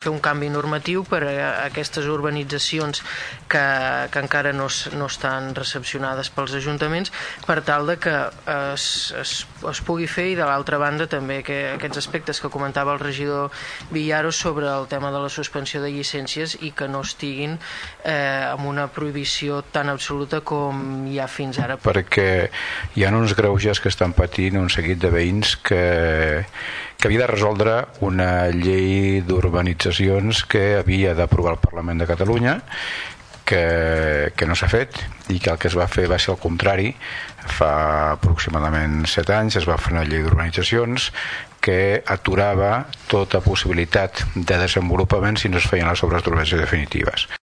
fer un canvi normatiu per a aquestes urbanitzacions que encara no estan recepcionades pels ajuntaments, per tal de que es pugui fer, i de l'altra banda també aquests aspectes que comentava el regidor Villaros sobre el tema de la suspensió de llicències i que no estiguin amb una prohibició tan absoluta com hi ha fins ara. Perquè hi ha uns greuges que estan patint un seguit de veïns que havia de resoldre una llei d'urbanitzacions que havia d'aprovar el Parlament de Catalunya, que no s'ha fet, i que el que es va fer va ser el contrari. Fa aproximadament 7 anys es va fer una llei d'urbanitzacions que aturava tota possibilitat de desenvolupament si no es feien les obres d'urbanització definitives.